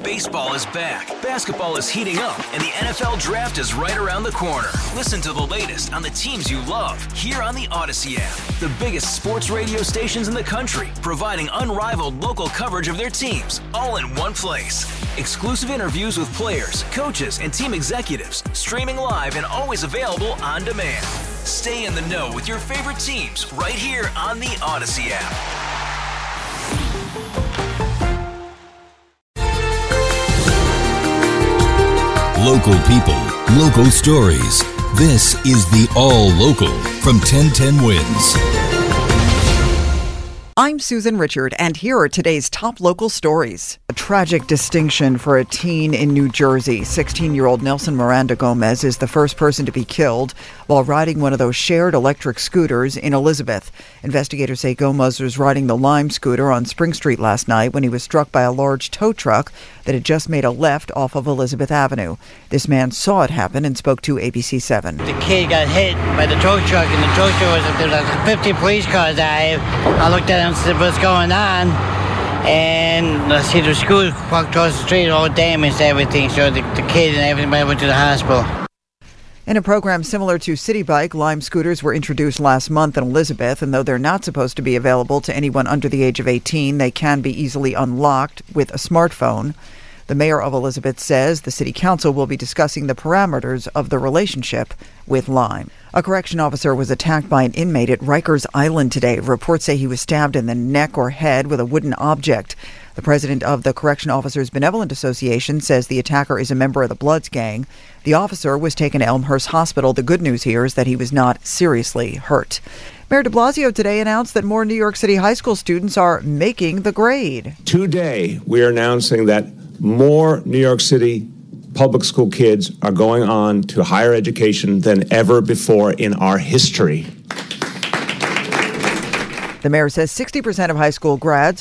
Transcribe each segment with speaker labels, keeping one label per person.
Speaker 1: Baseball is back, basketball is heating up, and the NFL Draft is right around the corner. Listen to the latest on the teams you love here on the Odyssey app. The biggest sports radio stations in the country, providing unrivaled local coverage of their teams, all in one place. Exclusive interviews with players, coaches, and team executives, streaming live and always available on demand. Stay in the know with your favorite teams right here on the Odyssey app.
Speaker 2: Local people, local stories. This is the All Local from 1010 Wins.
Speaker 3: I'm Susan Richard, and here are today's top local stories. A tragic distinction for a teen in New Jersey. 16-year-old Nelson Miranda Gomez is the first person to be killed while riding one of those shared electric scooters in Elizabeth. Investigators say Gomez was riding the Lime scooter on Spring Street last night when he was struck by a large tow truck that had just made a left off of Elizabeth Avenue. This man saw it happen and spoke to ABC 7.
Speaker 4: The kid got hit by the tow truck, and the tow truck was there was 50 police cars arrived. I looked at him and said, "What's going on?" And I see the scooter walk across the street, all damaged, everything. So the kid and everybody went to the hospital.
Speaker 3: In a program similar to City Bike, Lime scooters were introduced last month in Elizabeth, and though they're not supposed to be available to anyone under the age of 18, they can be easily unlocked with a smartphone. The mayor of Elizabeth says the city council will be discussing the parameters of the relationship with Lime. A correction officer was attacked by an inmate at Rikers Island today. Reports say he was stabbed in the neck or head with a wooden object. The president of the Correction Officers Benevolent Association says the attacker is a member of the Bloods gang. The officer was taken to Elmhurst Hospital. The good news here is that he was not seriously hurt. Mayor de Blasio today announced that more New York City high school students are making the grade.
Speaker 5: Today, we are announcing that more New York City public school kids are going on to higher education than ever before in our history.
Speaker 3: The mayor says 60% of high school grads,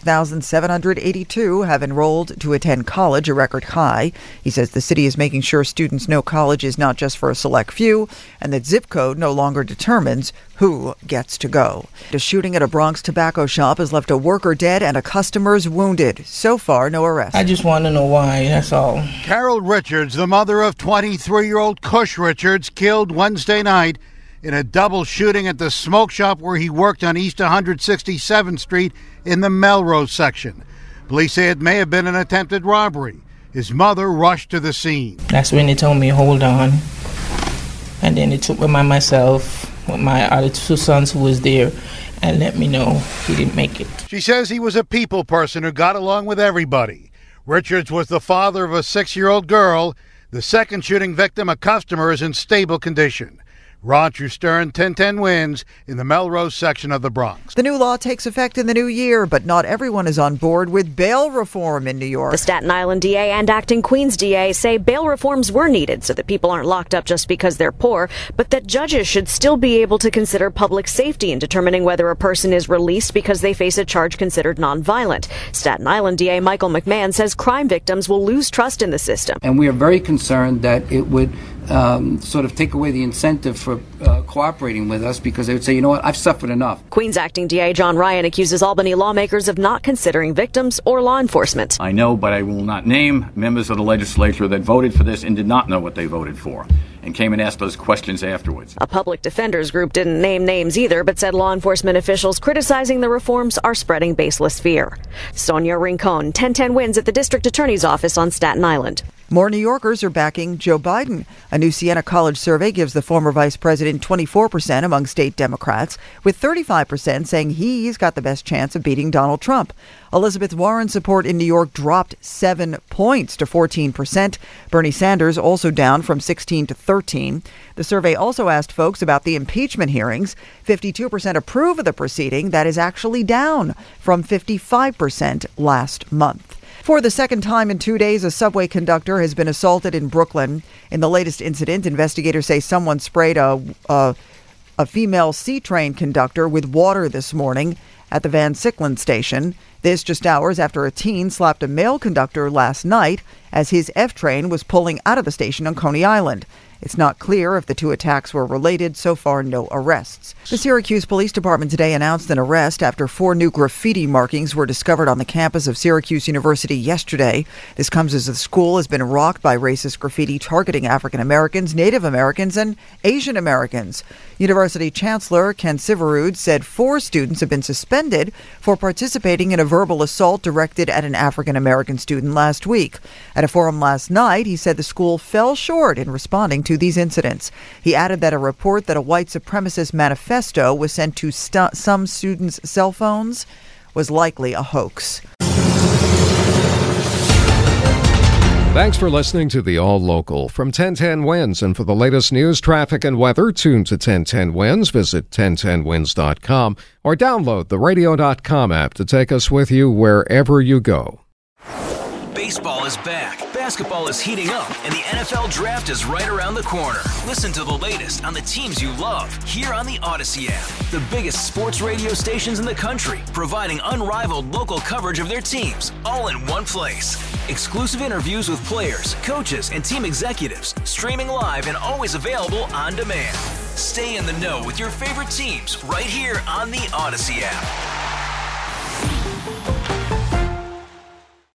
Speaker 3: 48,782, have enrolled to attend college, a record high. He says the city is making sure students know college is not just for a select few and that zip code no longer determines who gets to go. A shooting at a Bronx tobacco shop has left a worker dead and a customer's wounded. So far, no arrests.
Speaker 6: I just want to know why, that's all.
Speaker 7: Carol Richards, the mother of 23-year-old Cush Richards, killed Wednesday night in a double shooting at the smoke shop where he worked on East 167th Street in the Melrose section. Police say it may have been an attempted robbery. His mother rushed to the scene.
Speaker 6: That's when they told me, hold on. And then they took me by myself with my other two sons who was there and let me know he didn't make it.
Speaker 7: She says he was a people person who got along with everybody. Richards was the father of a 6-year-old girl. The second shooting victim, a customer, is in stable condition. Roger Stern, 1010 Wins, in the Melrose section of the Bronx.
Speaker 3: The new law takes effect in the new year, but not everyone is on board with bail reform in New York.
Speaker 8: The Staten Island DA and acting Queens DA say bail reforms were needed so that people aren't locked up just because they're poor, but that judges should still be able to consider public safety in determining whether a person is released because they face a charge considered nonviolent. Staten Island DA Michael McMahon says crime victims will lose trust in the system.
Speaker 9: And we are very concerned that it would sort of take away the incentive for cooperating with us because they would say, you know what, I've suffered enough.
Speaker 8: Queens acting DA John Ryan accuses Albany lawmakers of not considering victims or law enforcement.
Speaker 10: I know, but I will not name members of the legislature that voted for this and did not know what they voted for and came and asked those questions afterwards.
Speaker 8: A public defenders group didn't name names either, but said law enforcement officials criticizing the reforms are spreading baseless fear. Sonia Rincon, 1010 Wins at the district attorney's office on Staten Island.
Speaker 3: More New Yorkers are backing Joe Biden. A new Siena College survey gives the former vice president 24% among state Democrats, with 35% saying he's got the best chance of beating Donald Trump. Elizabeth Warren's support in New York dropped 7 points to 14%. Bernie Sanders also down from 16 to 13. The survey also asked folks about the impeachment hearings. 52% approve of the proceeding. That is actually down from 55% last month. For the second time in 2 days, a subway conductor has been assaulted in Brooklyn. In the latest incident, investigators say someone sprayed a female C-train conductor with water this morning at the Van Sickland station. This just hours after a teen slapped a male conductor last night as his F train was pulling out of the station on Coney Island. It's not clear if the two attacks were related. So far, no arrests. The Syracuse Police Department today announced an arrest after 4 new graffiti markings were discovered on the campus of Syracuse University yesterday. This comes as the school has been rocked by racist graffiti targeting African Americans, Native Americans, and Asian Americans. University Chancellor Ken Syverud said 4 students have been suspended for participating in a verbal assault directed at an African American student last week. At a forum last night, he said the school fell short in responding to these incidents. He added that a report that a white supremacist manifesto was sent to some students' cell phones was likely a hoax.
Speaker 11: Thanks for listening to the All Local from 1010 Wins. And for the latest news, traffic, and weather, tune to 1010 Wins. Visit 1010wins.com or download the radio.com app to take us with you wherever you go.
Speaker 1: Baseball is back, basketball is heating up, and the NFL Draft is right around the corner. Listen to the latest on the teams you love here on the Odyssey app. The biggest sports radio stations in the country, providing unrivaled local coverage of their teams, all in one place. Exclusive interviews with players, coaches, and team executives, streaming live and always available on demand. Stay in the know with your favorite teams right here on the Odyssey app.